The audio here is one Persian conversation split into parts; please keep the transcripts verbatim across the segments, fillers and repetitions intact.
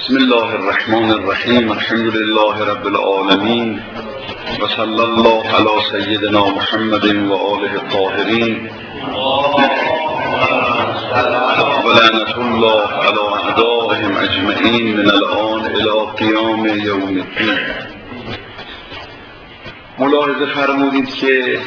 بسم الله الرحمن الرحیم. الحمد لله رب العالمین و صلی الله علی سیدنا محمد و آله الطاهرین و لعنة الله علی اعدائهم اجمعین من الآن الی قیام یوم الدین. ملاحظه فرمودید که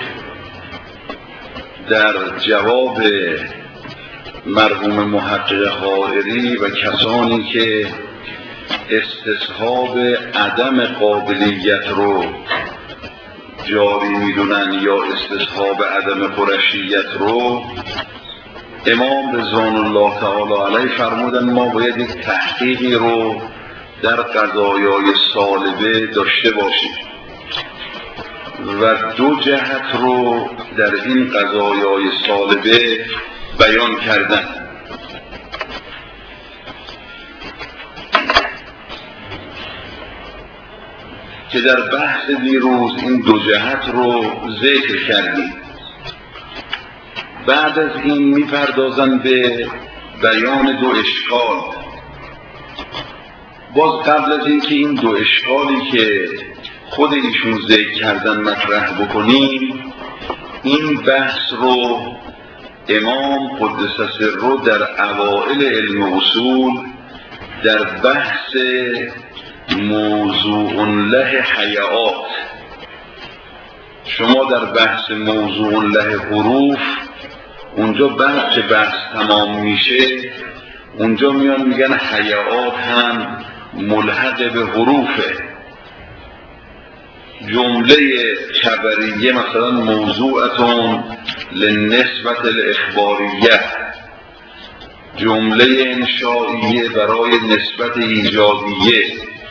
در جواب مرحوم محقق حائری و کسانی که استصحاب عدم قابلیت رو جاری میدونن یا استصحاب عدم قرشیت رو، امام رضوان الله تعالی علیه فرمودن ما باید یک تحقیقی رو در قضایای سالبه داشته باشیم و دو جهت رو در این قضایای سالبه بیان کردن. که در بحث دیروز این دو جهت رو ذکر کردیم. بعد از این میپردازن به بیان دو اشکال. باز قبل از این که این دو اشکالی که خود ایشون ذکر کردن مطرح بکنیم، این بحث رو امام قدس سره در اوائل علم اصول در بحث موضوع له حیات، شما در بحث موضوع له حروف اونجا بعد که بحث تمام میشه اونجا میان میگن حیات هم ملحق به حروفه. جمله خبریه مثلا موضوعتون لنسبت الاخباریه، جمله انشائیه برای نسبت ایجابیه.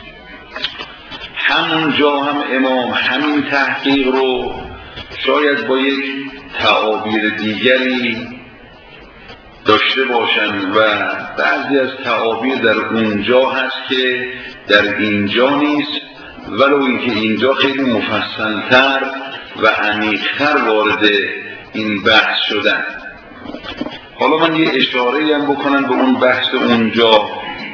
همونجا هم امام همین تحقیق رو شاید با یک تعابیر دیگری داشته باشن و بعضی از تعابیر در اونجا هست که در اینجا نیست، ولو اینکه اینجا خیلی مفصل‌تر و عمیق‌تر وارد این بحث شدن. حالا من یه اشاره‌ای هم بکنم به اون بحث اونجا.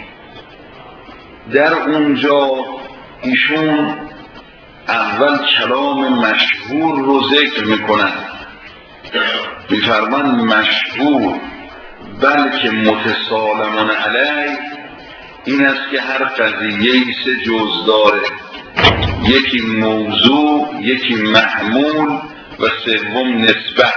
در اونجا ایشون اول کلام مشهور رو ذکر میکنن، میفرمان مشهور بلکه متسالمون علیه این است که هر قضیه‌ای سه جز داره، یکی موضوع، یکی محمول و سوم نسبت.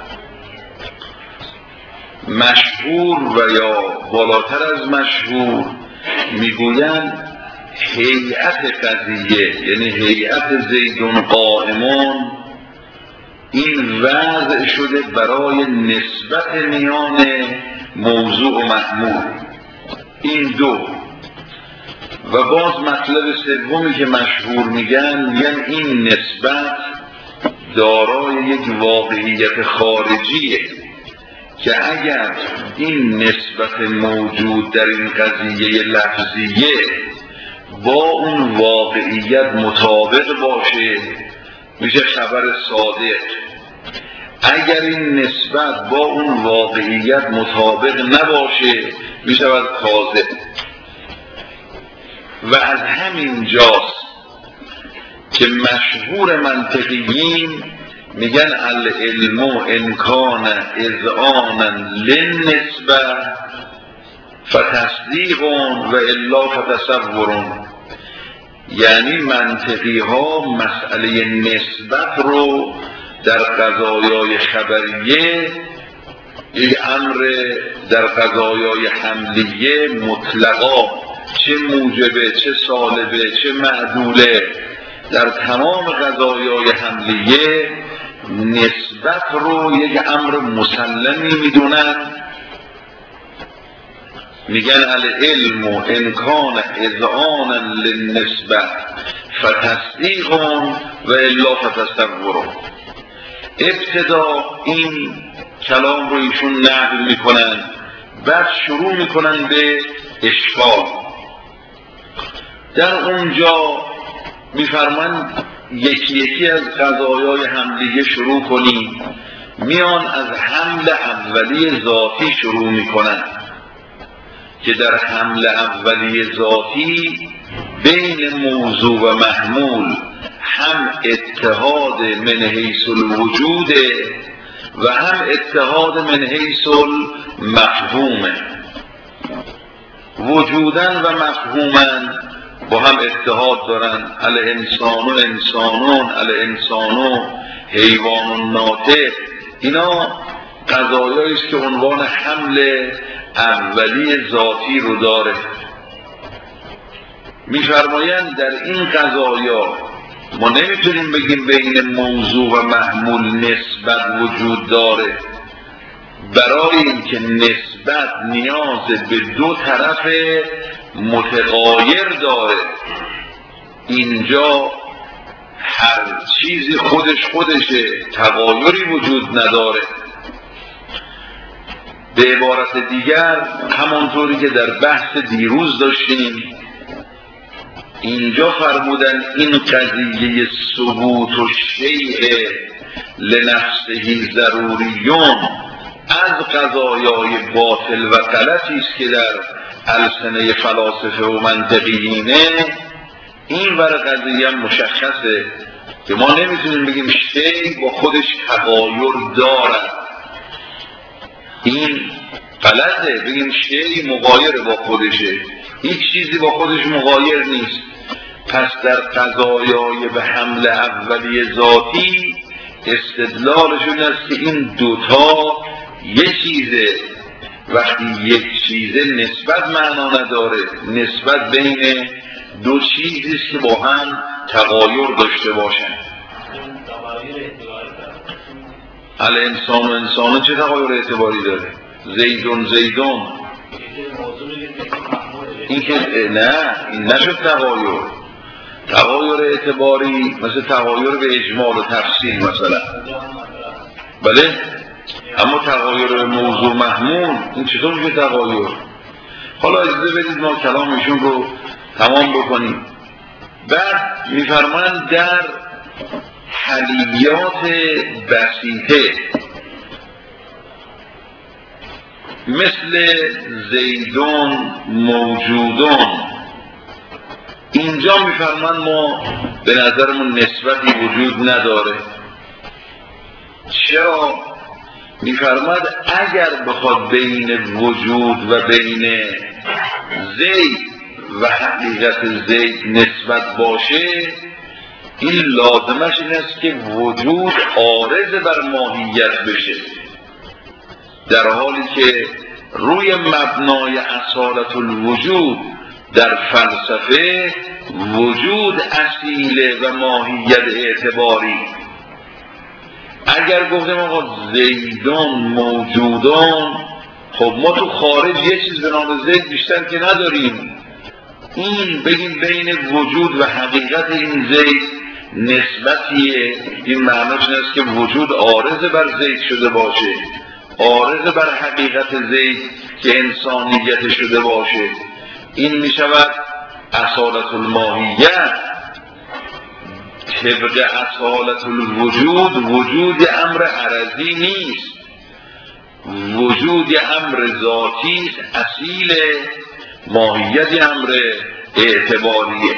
مشهور و یا بالاتر از مشهور میگویند هیئت قضیه، یعنی هیئت زیدون قائمون، این وضع شده برای نسبت میان موضوع و محمول، این دو. و باز مطلب سومی که مشهور میگن میگن این نسبت دارای یک واقعیت خارجیه که اگر این نسبت موجود در این قضیه لفظیه با اون واقعیت مطابق باشه میشه خبر صادق، اگر این نسبت با اون واقعیت مطابق نباشه میشود کاذب. و از همین جاست که مشهور منطقیین میگن العلم انکان اذعانا للنسبه فتصدیق و الا فتصور. یعنی منطقی ها مسئله نسبت رو در قضایای خبریه یک امر در قضایای حملیه مطلقا، چه موجبه چه سالبه چه معدوله، در تمام قضایای حملیه نسبت رو یک امر مسلمی میدونن. میگن العلم انکان اذعانا للنسبه فتصدیق و الا فتصور. ابتدا این کلام رو ایشون نقل میکنن، بعد شروع میکنن به اشکال. در اونجا میفرمان یکی یکی از قضایای حملیه شروع کنیم، میان از حمل اولی ذاتی شروع میکنن که در حمل اولیه ذاتی بین موضوع و محمول هم اتحاد من حیث الوجود و هم اتحاد من حیث المفهوم. وجودن و مفهومن با هم اتحاد دارن. الانسان و انسانون، الانسان و حیوان و ناطق، اینا قضایایی است که عنوان حمل اولی ذاتی رو داره. می‌فرمایند در این قضایا ما نمیتونیم بگیم بین موضوع و محمول نسبت وجود داره، برای اینکه نسبت نیاز به دو طرف متغایر داره. اینجا هر چیزی خودش خودشه، تغایری وجود نداره. به عبارت دیگر همانطوری که در بحث دیروز داشتیم، اینجا فرمودن این قضیه ثبوت و شیء لنفسه ضروریون از قضایای باطل و غلطی است که در السنه فلاسفه و منطقیینه. این ور قضیه هم مشخصه که ما نمیتونیم بگیم شیء با خودش تغایر دارد. این غلطه، بگیم شیء مغایر با خودشه. هیچ چیزی با خودش مغایر نیست. پس در قضایای به حمل اولیه ذاتی استدلالشون است که این دوتا یک چیزه. وقتی یک چیزه نسبت معنا نداره، نسبت بین دو چیزی است که با هم تغایر داشته باشن. الانسان و انسان چه تغایر اعتباری داره؟ زیدون زیدون، این که نه، این نشد تغایر. تغایر اعتباری مثل تغایر به اجمال و تفصیل مثلا، بله، اما تغایر موضوع محمول این چطور میشه تغایر؟ حالا اجازه بدید ما کلام ایشون رو تمام بکنیم. بعد میفرمایند در حلیات بسیطه مثل زیدون موجودون، اینجا میفرمان ما به نظرمون نسبتی وجود نداره. چرا؟ میفرماد اگر بخواد بین وجود و بین زید و حقیقت زید نسبت باشه، این لازمش این است که وجود عارض بر ماهیت بشه، در حالی که روی مبنای اصالت الوجود در فلسفه وجود اصیله و ماهیت اعتباری. اگر گفتیم آقا زیدان موجودان، خب ما تو خارج یه چیز به نام زید بیشتر که نداریم. این بگیم بین وجود و حقیقت این زید نسبتیه، این معناش این است که وجود عارض بر زید شده باشه، عارض بر حقیقت زید که انسانیت شده باشه. این می شود اصالت الماهیت. طبق اصالت الوجود، وجود امر عرضی نیست، وجود امر ذاتی است، اصیل ماهیت امر اعتباریه.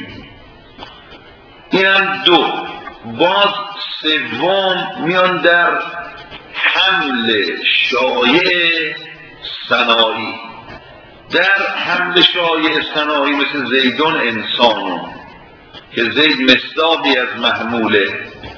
این هم دو. باز سوم میان در حمل شایع ثنایی. در حمل شایع ثنایی مثل زیدون انسانون که زید مصداقی از محموله،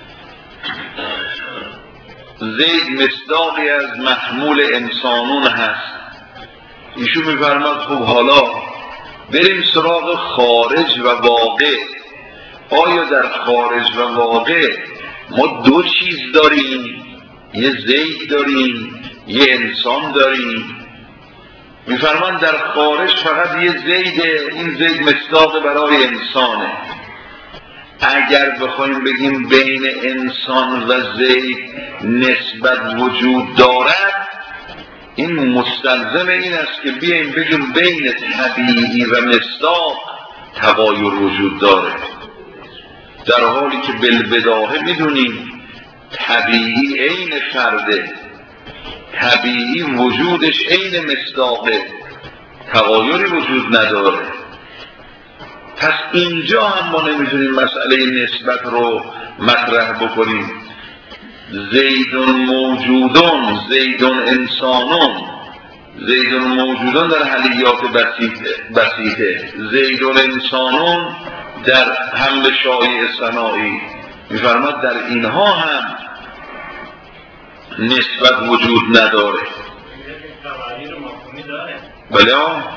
زید مصداقی از محمول انسانون هست. ایشون میفرماد خب حالا بریم سراغ خارج و واقع. آیا در خارج و واقع ما دو چیز داریم؟ یه زید داریم، یه انسان داریم. میفرمان در خارج فقط یه زیده، این زید مصداق برای انسانه. اگر بخوایم بگیم بین انسان و زید نسبت وجود دارد، این مستلزم این است که بیاییم بگیم بین طبیعی و مصداق تغایر وجود داره، در حالی که بالبداهه میدونیم طبیعی عین فرده، طبیعی وجودش عین مصداقه. تغایری وجود نداره. پس اینجا هم ما نمیتونیم مسئله نسبت رو مطرح بکنیم. زیدون موجودون، زیدون انسانون، زیدون موجودون در حلیات بسیطه، زیدون انسانون در حمل شایع صناعی. میفرماد در اینها هم نسبت وجود نداره. بله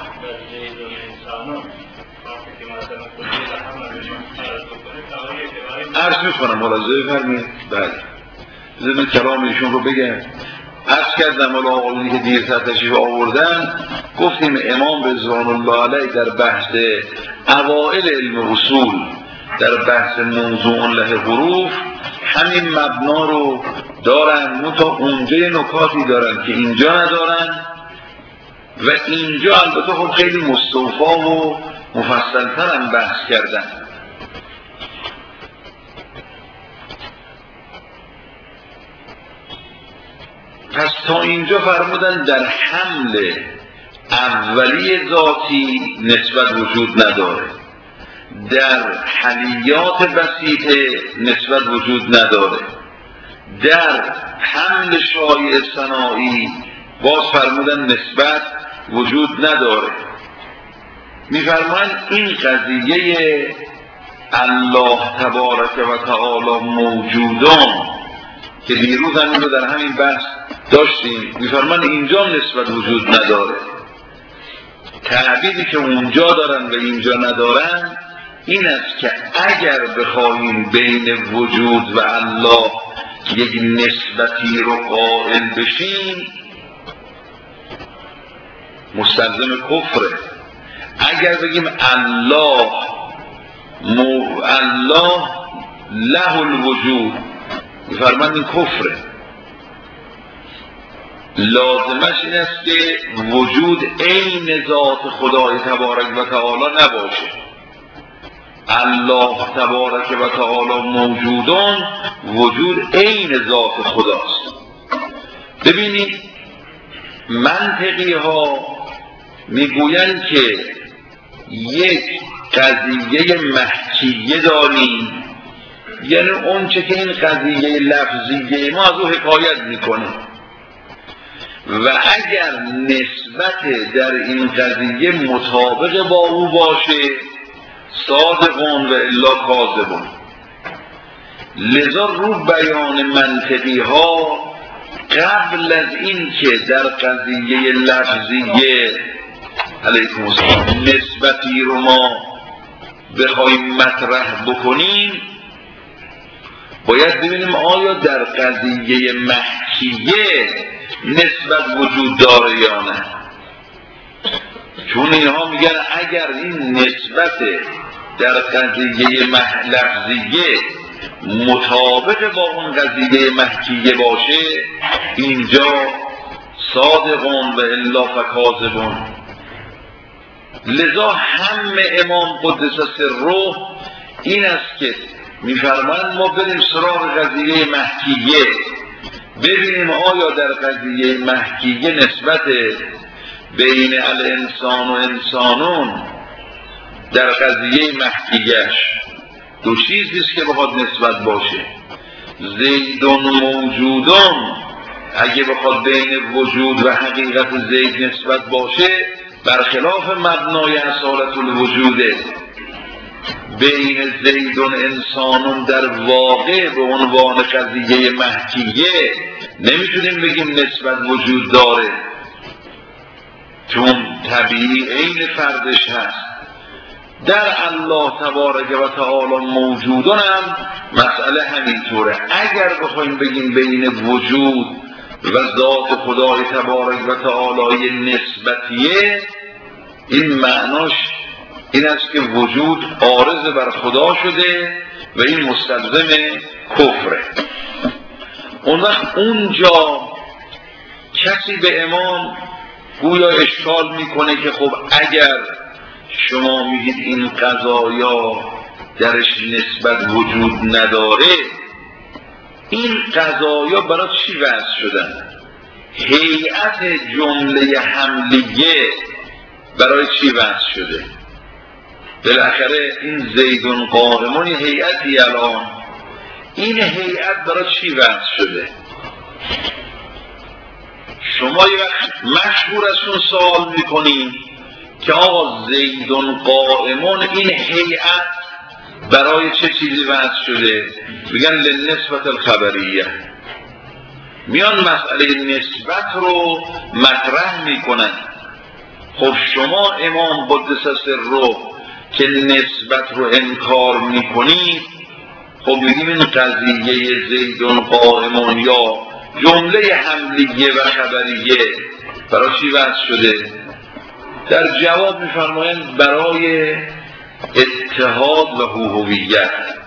عرض میکنم ملاحظه فرمید. بله زمین کلام ایشون رو بگم. عرض کردم حالا آقایی که دیرتر تشریف آوردن، گفتیم امام رضوان الله علیه در بحث اوائل علم اصول، در بحث موضوع له حروف همین مبنا رو دارن، منتها اونجا نکاتی دارن که اینجا ندارن و اینجا البته خب خیلی مستوفا و مفصل‌تر هم بحث کردن. پس تا اینجا فرمودن در حمل اولی ذاتی نسبت وجود نداره، در حلیات بسیطه نسبت وجود نداره، در حمل شایع صناعی باز فرمودن نسبت وجود نداره. میفرمایند این قضیه الله تبارک و تعالی موجودان که دیروز هم رو در همین بحث داشتیم، میفرمایند اینجا نسبت وجود نداره. تعبیری که اونجا دارن و اینجا ندارن این است که اگر بخواهیم بین وجود و الله یک نسبتی رو قائل بشیم مستلزم کفره. اگر بگیم الله مو الله له الوجود، میفرمایند این کفره. لازمش این است که وجود عین ذات خدای تبارک و تعالی نباشه. الله تبارک و تعالی موجودان، وجود عین ذات خداست. ببینید منطقی ها میگویند که یک قضیه محکیه داریم، یعنی اون چه که این قضیه لفظیه ما از او حکایت میکنه و اگر نسبت در این قضیه مطابق با او باشه صادقون و الا کاذبون. لذا رو بیان منطقی ها قبل از این که در قضیه لفظیه علیکم السلام نسبتی رو ما بخوایم مطرح بکنیم باید ببینیم آیا در قضیه محکیه نسبت وجود داره یا نه. چون اینها میگن اگر این نسبت در قضیه لفظیه مطابق با اون قضیه محکیه باشه اینجا صادقون و الا فکاذبون. لذا هم امام قدس سره این است که میفرمایند ما بریم سراغ قضیه محکیه ببینیم آیا در قضیه محکیه نسبت بین الانسان و انسانون در قضیه محکیهش دو چیزیست که بخواد نسبت باشه. زیدون موجودان اگه بخواد بین وجود و حقیقت زید نسبت باشه برخلاف مبنای اصالت الوجوده. بین زیدون انسانون در واقع به عنوان قضیه محکیه نمیتونیم بگیم نسبت وجود داره، چون طبیعی عین فردش هست. در الله تبارک و تعالی موجودان هم مسئله همینطوره. اگر بخوایم بگیم بین وجود و ذات خدای تبارک و تعالی نسبتیه این معناش این است که وجود عارض بر خدا شده و این مستلزم کفره. اون وقت اونجا کسی به امام گویا اشکال میکنه که خب اگر شما میگید این قضایا درش نسبت وجود نداره این قضایا برای چی وضع شدن؟ هیئت جمله حملیه برای چی وضع شده؟ بالاخره این زیدون قائمون هیئتی الان، این هیئت برای چی وضع شده؟ شما یه وقت مشهور از اون سوال میکنین که آقا زیدون قائمون این هیئت برای چه چیزی وضع شده؟ میگن لنسبت الخبریه. میان مسئله نسبت رو مطرح میکنن. خب شما امام قدس سره که نسبت رو انکار میکنید، خب میگیم این قضیه زیدون قائمون یا جمله حملیه و خبریه برای چی وضع شده؟ در جواب میفرمایند برای اتحاد و هویت.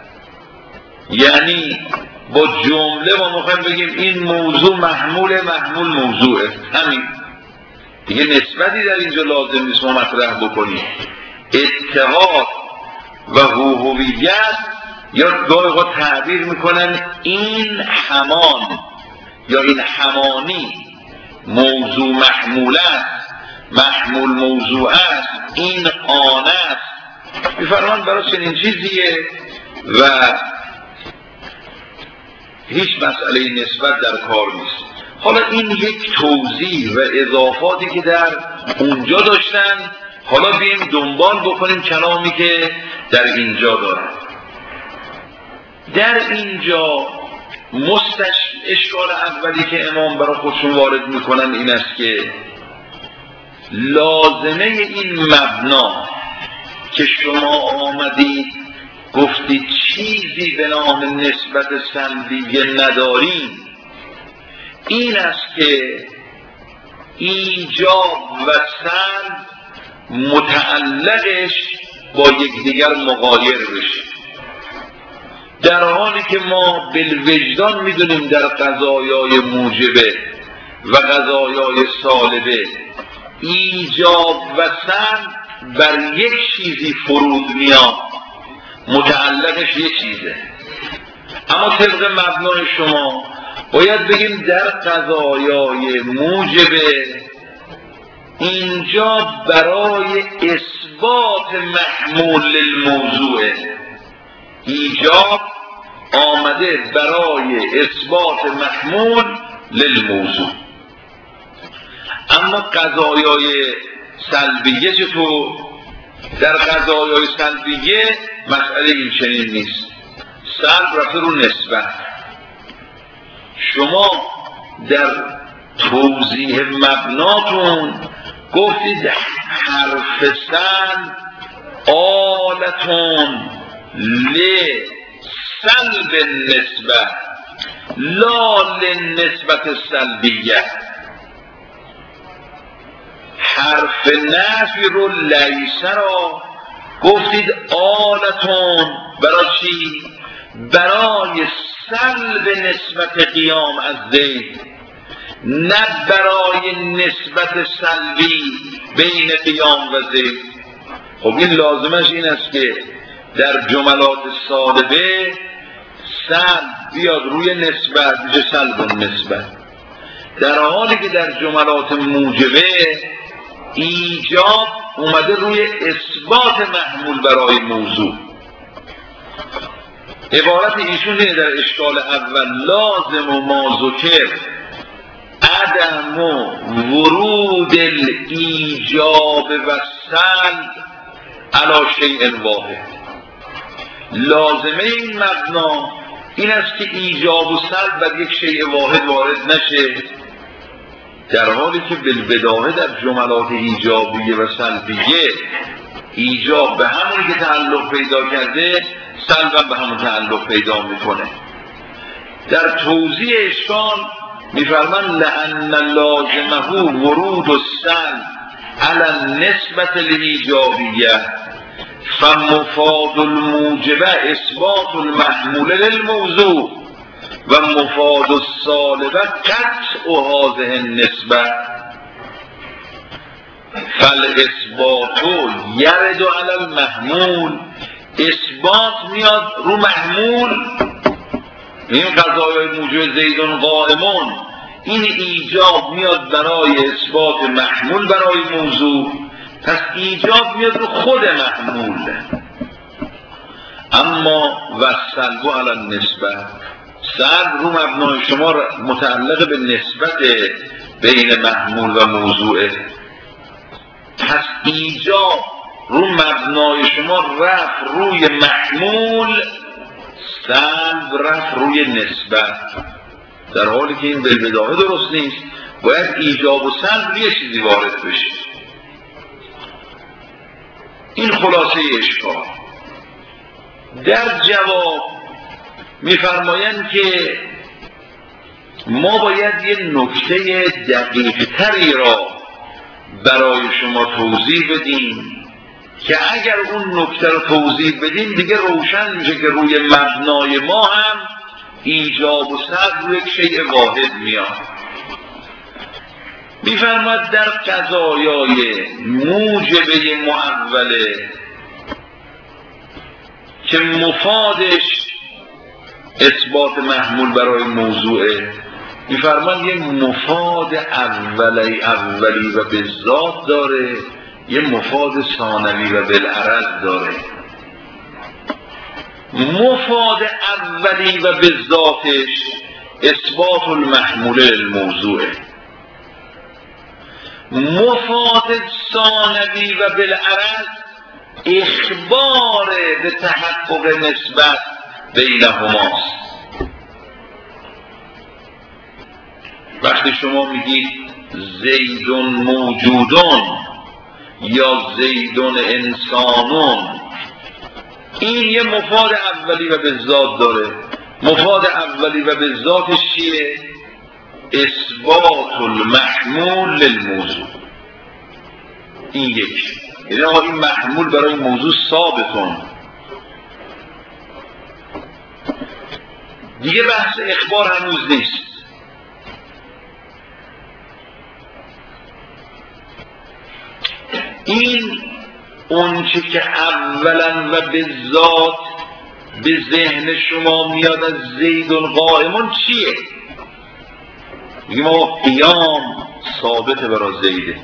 یعنی با جمله ما میخوایم بگیم این موضوع محمول محمول موضوعه، همین دیگه نسبتی در اینجا لازم نیست ما مطرح بکنیم. اتحاد و هویت یا گاهی اوقات تعبیر میکنن این همان یا این همانی، موضوع محمول است، محمول موضوع است، این آن است. میفرمان برای چنین چیزیه و هیچ مسئله نسبت در کار نیست. حالا این یک توضیح و اضافاتی که در اونجا داشتن، حالا بیاییم دنبال بکنیم کلامی که در اینجا دارن. در اینجا مستش اشکال اولی که امام برای خودشون وارد میکنن این است که لازمه این مبنا که شما آمدید گفتید چیزی به نام نسبت سلبیه نداریم، این است که ایجاب و سلب متعلقش با یکدیگر مغایر بشه، در حالی که ما بالوجدان میدونیم در قضایای موجبه و قضایای سالبه ایجاب و سلب بر یک چیزی فرود میاد، متعلقش یک چیزه. اما طبق مبنای شما باید بگیم در قضایای موجبه اینجا برای اثبات محمول للموضوع، ایجاب آمده برای اثبات محمول للموضوع. اما قضایای سلبیه چطور؟ در قضایای سلبیه مسئله این چنین نیست، سلب رفته رو نسبت. شما در توضیح مبناتون گفتید حرف سلب آلتون لسلب النسبت لا للنسبت السلبیه. حرف نفی رو لیسه را گفتید آلتون برای چی؟ برای سلب نسبت قیام از زید، نه برای نسبت سلبی بین قیام و زید. خب این لازمش این است که در جملات سالبه سلب بیاد روی نسبت میشه سلب نسبت، در حالی که در جملات موجبه ایجاب اومده روی اثبات محمول برای موضوع. عبارت ایشون اینه در اشکال اول لازم و ما ذکر عدم و ورود الایجاب و سلب علی شیء واحد. لازمه این مبنا این است که ایجاب و سلب بر یک شیء واحد وارد نشه، در حالی که بالبداهه در جملات ایجابیه و سلبیه ایجاب به همونی که تعلق پیدا کرده سلب به همون تعلق پیدا میکنه. در توضیح اشکال میفرمان لأن لازمه ورود السلب علی النسبة الایجابیه فمفاد الموجبه اثبات المحمول للموضوع و مفاد السالبه قطع هذه النسبه فالاثبات یرد علی المحمول. اثبات میاد رو محمول، این قضایای موجب زیدون قائمون، این ایجاب میاد برای اثبات محمول برای موضوع، پس ایجاب میاد رو خود محمول. اما و سلب علی النسبت، سلب رو مبنای شما متعلق به نسبت بین محمول و موضوعه. پس ایجاب رو مبنای شما رفت روی محمول، سلب رفت روی نسبت، در حالی که این بالبداهه درست نیست. باید ایجاب و سلب یه چیزی وارد بشه. این خلاصه اشکال. در جواب میفرمایند که ما باید یه نکته دقیق تری را برای شما توضیح بدیم که اگر اون نکته رو توضیح بدیم دیگه روشن میشه که روی مبنای ما هم ایجاب و سلب روی یک شیء واحد میاد. میفرماد در قضایای موجبه معوله که مفادش اثبات محمول برای موضوعه، میفرمان یه مفاد اولی اولی و بالذات داره، یه مفاد ثانوی و بالعرض داره. مفاد اولی و بالذاتش اثبات المحمول للموضوعه. مفاد ثانوی و بالعرض اخبار به تحقق نسبت بینهماست. وقتی شما میگید زیدون موجودون یا زیدون انسانون، این یه مفاد اولی و بالذات داره. مفاد اولی و بالذاتش چیه؟ اثبات المحمول للموضوع. این یک، یعنی آقا این محمول برای موضوع ثابتون. دیگه بحث اخبار هنوز نیست. این اون چه که اولا و به ذات به ذهن شما میاد از زیدون قائمون چیه؟ میگیم آقا قیام ثابت برای زیده،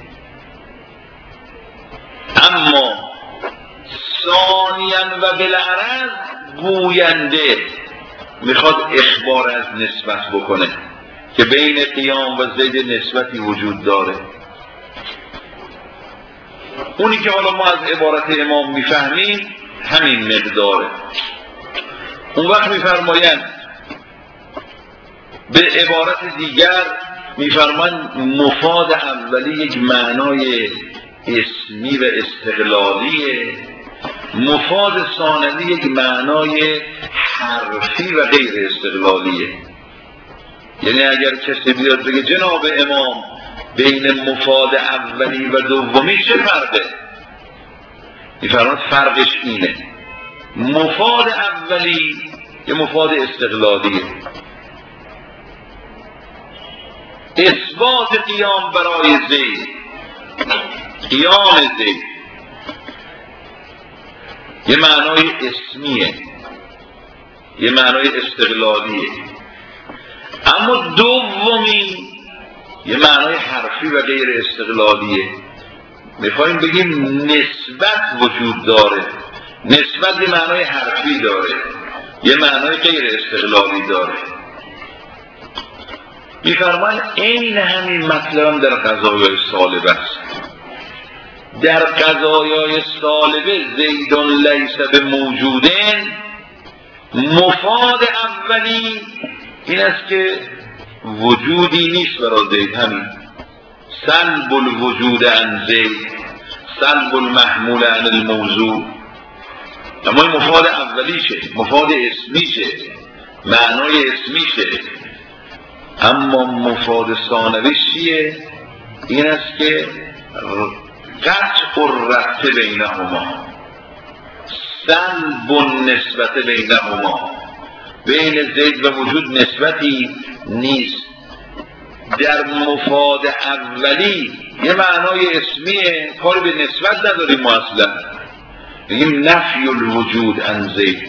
اما ثانیاً و بالعرض گوینده میخواد اخبار از نسبت بکنه که بین قیام و زید نسبتی وجود داره. اونی که حالا ما از عبارت امام میفهمیم همین مقداره. اون وقت میفرمایند به عبارت دیگر میفرمایند مفاد اولی یک معنای اسمی و استقلالیه، مفاد ثانوی یک معنای حرفی و غیر استقلالیه. یعنی اگر کسی بیاد بگه جناب امام بین مفاد اولی و دومی چه فرقه؟ میفرماید فرقش اینه، مفاد اولی یه مفاد استقلالیه، اثبات قیام برای زید، قیام زید یه معنای اسمیه، یه معنای استقلالیه. اما دومی یه معنای حرفی و غیر استقلالیه. میخوایم بگیم نسبت وجود داره، نسبت یه معنای حرفی داره، یه معنای غیر استقلالی داره. میفرمایند این همین مطلب در قضایای سالبه است. در قضایای سالبه زیدون لیس به موجودن، مفاد اولی این است که وجودی نیست برای زید، همین سلب الوجود عن زید، سلب المحمول عن الموضوع. اما این مفاد اولیشه، مفاد اسمیشه، معنای اسمیشه. اما مفاد ثانوی چیه؟ این است که قطع الربط بینهما، سلب النسبت بینهما، بین زید و وجود نسبتی نیست. در مفاد اولی یه معنای اسمیه، کاری به نسبت نداریم ما اصلا. بگیم نفی الوجود عن زید،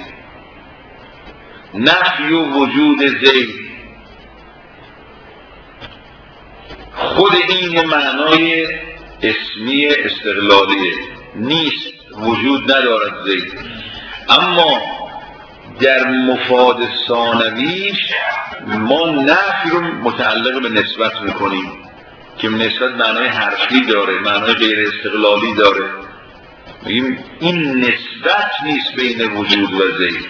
نفی وجود زید، خود این یه معنای اسمی استقلالیه، نیست، وجود ندارد زید. اما در مفاد ثانویش ما نفی رو متعلق به نسبت میکنیم که نسبت معنای حرفی داره، معنای غیر استقلالی داره. میگیم این نسبت نیست بین وجود و زید.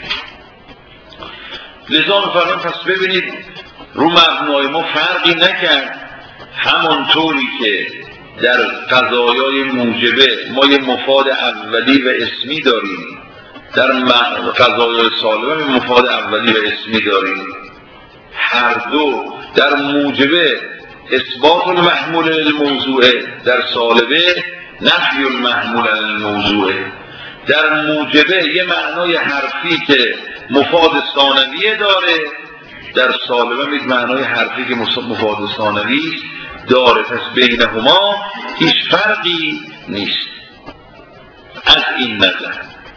لذا می‌فرمایم پس ببینید رو مبنای ما فرقی نکرد، همانطوری که در قضایای موجبه ما یه مفاد اولی و اسمی داریم، در قضایای سالبه مفاد اولی و اسمی داریم. هر دو در موجبه اثبات المحمول الموضوع، در سالبه نفی المحمول الموضوع. در موجبه یه معنای حرفی که مفاد ثانویه داره، در سالبه یک معنای حرفی که مفاد ثانوی داره. پس بینهما هیچ فرقی نیست از این نظر.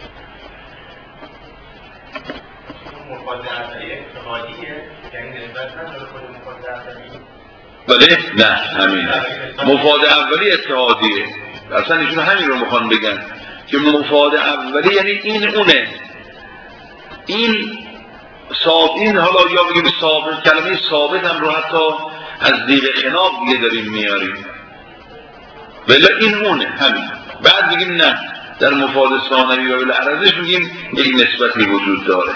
مفاد اولی اتحادیه، یعنی نسبت نداره خود مفاد اولی؟ بله نه همین مفاد اولی اتحادیه. اصلا ایشون همین رو میخوان بگن که مفاد اولی یعنی این اونه، این ثابت، این حالا یا بگیم ثابت، کلمه ثابت هم رو حتی از زیر خناب دیگه داریم میاریم، ولی این اونه همین. بعد بگیم نه در مفاد ثانوی و بالعرضش میگیم یک نسبتی وجود داره.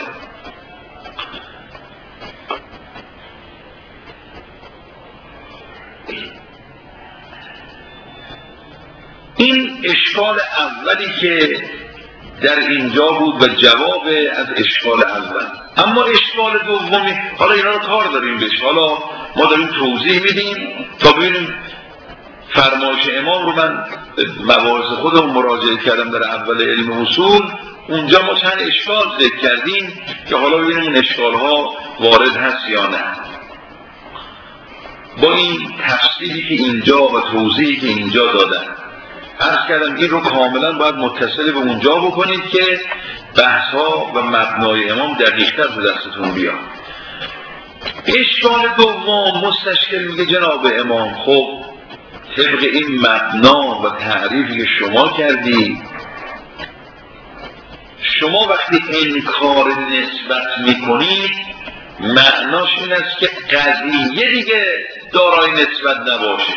این اشکال اولی که در اینجا بود و جواب از اشکال اول. اما اشکال دومی، حالا اینا رو کار داریم بهش، حالا ما داریم توضیح میدیم تا ببینیم. فرمایش امام رو من مباحث خودمون مراجعه کردم در اول علم اصول، اونجا ما چند اشکال ذکر کردیم که حالا ببینیم اون اشکال ها وارد هست یا نه. با این تفصیلی که اینجا و توضیحی که اینجا دادن عرض کردم این رو کاملا باید متصل به اونجا بکنید که بحث ها و مبنای امام دقیق‌تر به دستتون بیاد. اشکال دوم مستشکل میگه جناب امام خب طبق این مبنا و تعریفی که شما کردی، شما وقتی انکار نسبت میکنید معناش این است که قضیه دیگه دارای نسبت نباشه،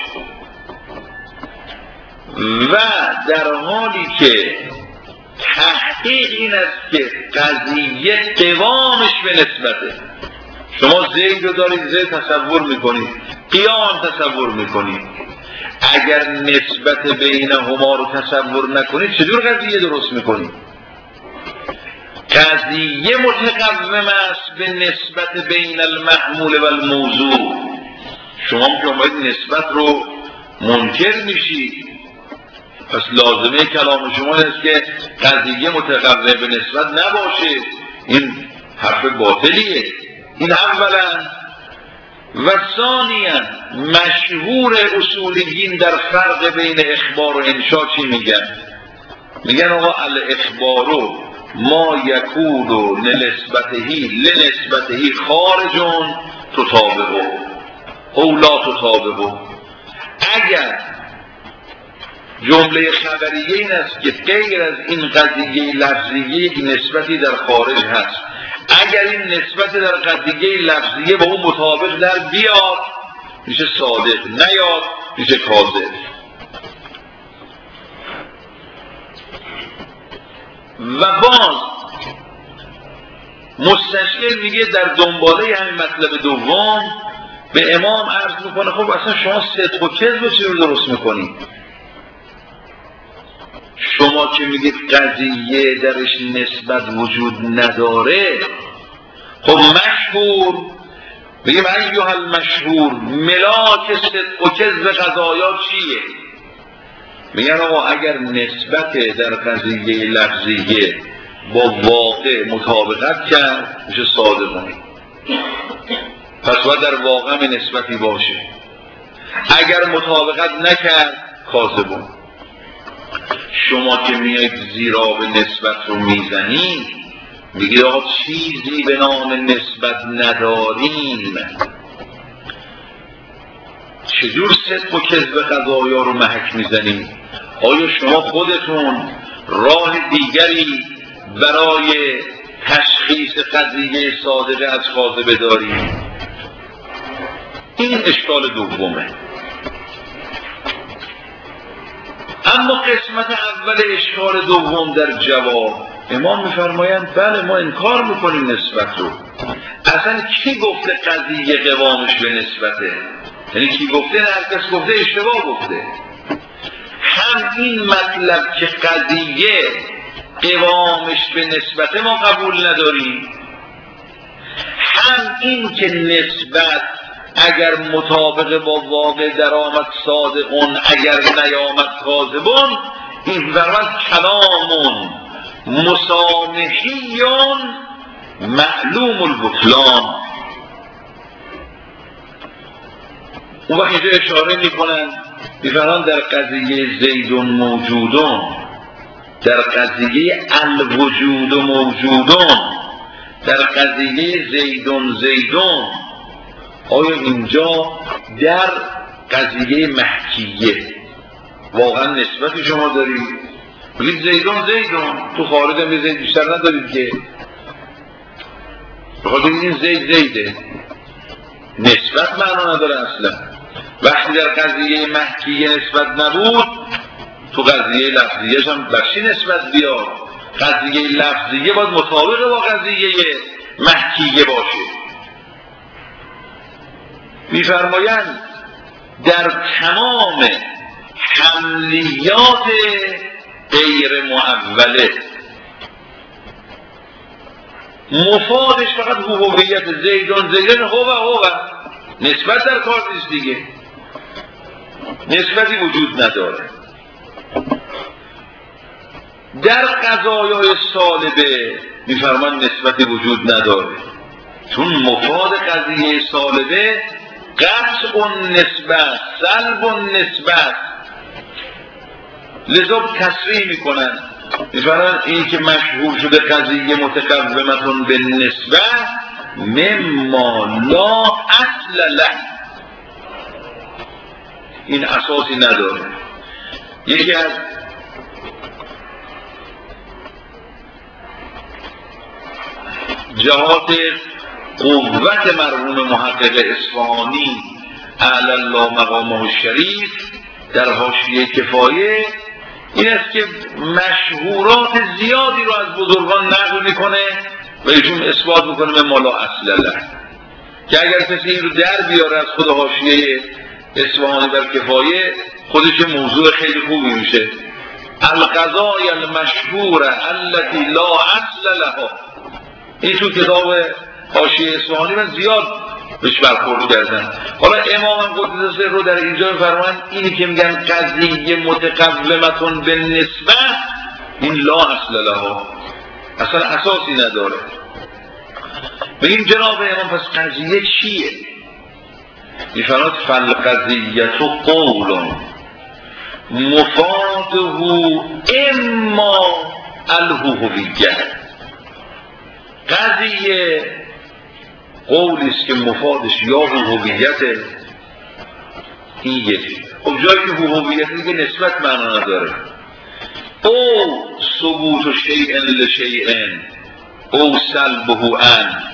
و در حالی که تحقیق این است که قضیه قوامش به نسبته. شما زید رو دارید، زید تصور میکنید، قیام تصور میکنید. اگر نسبت بینهما رو تصور نکنید چجور قضیه درست میکنید؟ قضیه متقوم است به نسبت بین المحمول و الموضوع. شما که باید نسبت رو منکر میشید، پس لازمه کلام شما است که قضیه متقوم به نسبت نباشه. این حرف باطلیه. این اولا. و ثانیا مشهور اصولیین در فرق بین اخبار و انشا چی میگن؟ میگن آقا الاخبارو ما یکونو لنسبتهی لنسبتهی خارجون تطابقو او لا تطابقو. اگر جمله خبریه این است که غیر از این قضیه لفظیه یک نسبتی در خارج هست، اگر این نسبت در قضیه لفظیه با اون مطابق در بیاد میشه صادق، نیاد میشه کاذب. و باز مستشکل میگه در دنباله همین مطلب دوم به امام عرض میکنه خب اصلا شما صدق و کذب چی رو درست میکنید؟ شما که میگید قضیه درش نسبت وجود نداره، خب مشهور بگیم ایها المشهور ملاک صدق و کذب قضایا چیه؟ میگن آقا اگر نسبت در قضیه لفظیه با واقع مطابقت کرد میشه صادقانه، پس باید در واقع نسبتی باشه. اگر مطابقت نکرد کاذبون. شما که میایید زیرا به نسبت رو میزنید میگید آقا چیزی به نام نسبت نداریم. چجور صدق و کذب قضایا رو محک میزنید؟ آیا شما خودتون راه دیگری برای تشخیص قضیه صادقه از کاذبه دارید؟ این اشکال دومه. اما قسمت اول اشکال دوم در جواب، امام میفرمایند بله ما انکار میکنیم نسبت رو. اصلا کی گفته قضیه قوامش به نسبته؟ یعنی کی گفته؟ هر کس گفته اشتباه گفته. هم این مطلب که قضیه قوامش به نسبته ما قبول نداریم، هم این که نسبت اگر مطابق با واقع در آمد صادقون اگر نیامد کاذبون، این فرمد کلامون مسامحیون معلوم البطلان. اون وقت اینجا اشاره میکنن میفرمان در قضیه زیدون موجودون، در قضیه الوجود موجودون، در قضیه زیدون زیدون، آیا اینجا در قضیه محکیه واقعا نسبتی شما دارید؟ بگید زیدون زیدون، تو خارج هم زید بیشتر ندارید که بخاطر این زید زیده، نسبت معنا نداره اصلا. وقتی در قضیه محکیه نسبت نبود، تو قضیه لفظیه هم برشی نسبت بیاد. قضیه لفظیه باید مطابق با قضیه محکیه باشه. میفرمایند در تمام حملیات غیر معوله مفادش فقط هویت زیدون زیدون هو هو نسبت در کار نیست دیگه، نسبتی وجود نداره. در قضایای سالبه میفرمان نسبتی وجود نداره، چون مفاد قضیه سالبه قطع نسبت، سلب نسبت. لذا تصریح میکنن میفرمان این که مشهور شده قضیه متقومتون به نسبت مما لا اصل له، این اساسی نداره. یکی از جهات قوت مرحوم محقق اصفهانی اعلی الله مقامه الشریف در حاشیه کفایه این است که مشهورات زیادی رو از بزرگان نقل میکنه و ایشون اثبات میکنه به مالا اصل له، که اگر کسی این رو در بیاره از خود حاشیه اصفهانی بر کفایه خودش موضوع خیلی خوبی میشه. القضای المشهوره التي لا اصل لها، این تو کتاب حاشیه اصفهانی من زیاد بهش برخورد کردن. حالا امام قدس سر رو در اینجا فرمان اینی که میگن قضیه متقومتون به نسبت، این لا اصل لها، اصلا اساسی نداره. بگیم جناب امام پس قضیه چیه؟ میفرماد فالقضیه قول مفاده اما الهویه، قضیه قولی است که مفادش یا هویته، این یکی. خب جایی که هویت دیگه نسبت معنا نداره. او ثبوت شیء لشیء او سلبه ان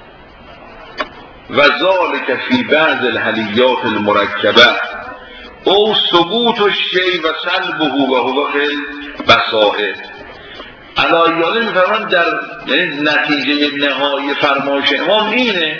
و ذلك فی بعض الحلیات المرکبه او ثبوت الشیء و سلبه و هو خل بصائر. علایاله میفرمان در یعنی نتیجه نهایی فرمایش امام اینه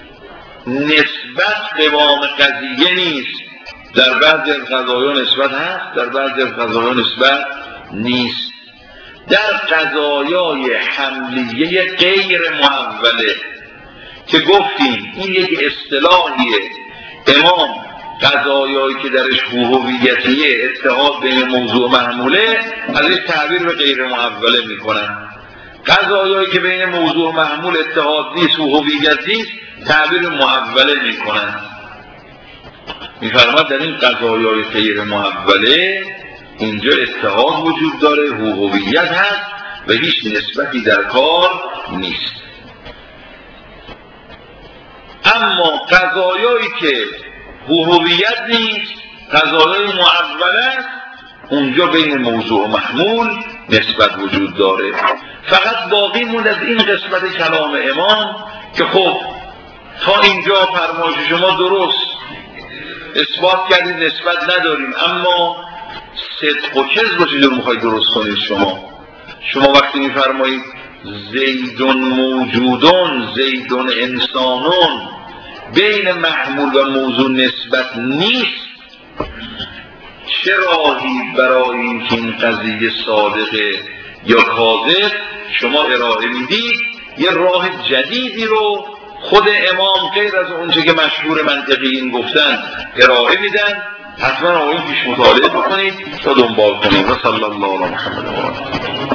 نسبت قوام قضیه نیست. در بعضی از قضایا نسبت هست، در بعضی از قضایا نسبت نیست. در قضایای حملیه غیر معوله که گفتیم این یک اصطلاحیه، امام قضایایی که درش هویتیه اتحاد بین موضوع محموله ازش تعبیر به غیر معوله میکنن. قضایایی که بین موضوع محمول اتحاد نیست و هویت نیست تعبیر معوله میکنن. میفرماد در این قضایای غیر معوله اینجا اتحاد وجود داره، هویت هست و هیچ نسبتی در کار نیست. اما قضایایی که هویت نیست، قضایای معول است، اونجا بین موضوع و محمول نسبت وجود داره. فقط باقی موند از این قسمت کلام امام که خب تا اینجا فرمایش شما درست اثبات کردید نسبت نداریم، اما صدق و کذب رو چجور میخواید درست کنید؟ شما شما وقتی میفرمایید زیدون موجودون زیدون انسانون، بین محمول و موضوع نسبت نیست، چه راهی برای اینکه این قضیه صادقه یا کاذب شما ارائه میدید؟ یه راه جدیدی رو خود امام غیر از اونچه که مشهور منطقیین گفتن ارائه میدن. حتما آقایون پیش مطالعه بکنید تا دنبال کنید. و صلی الله علی محمد و آله.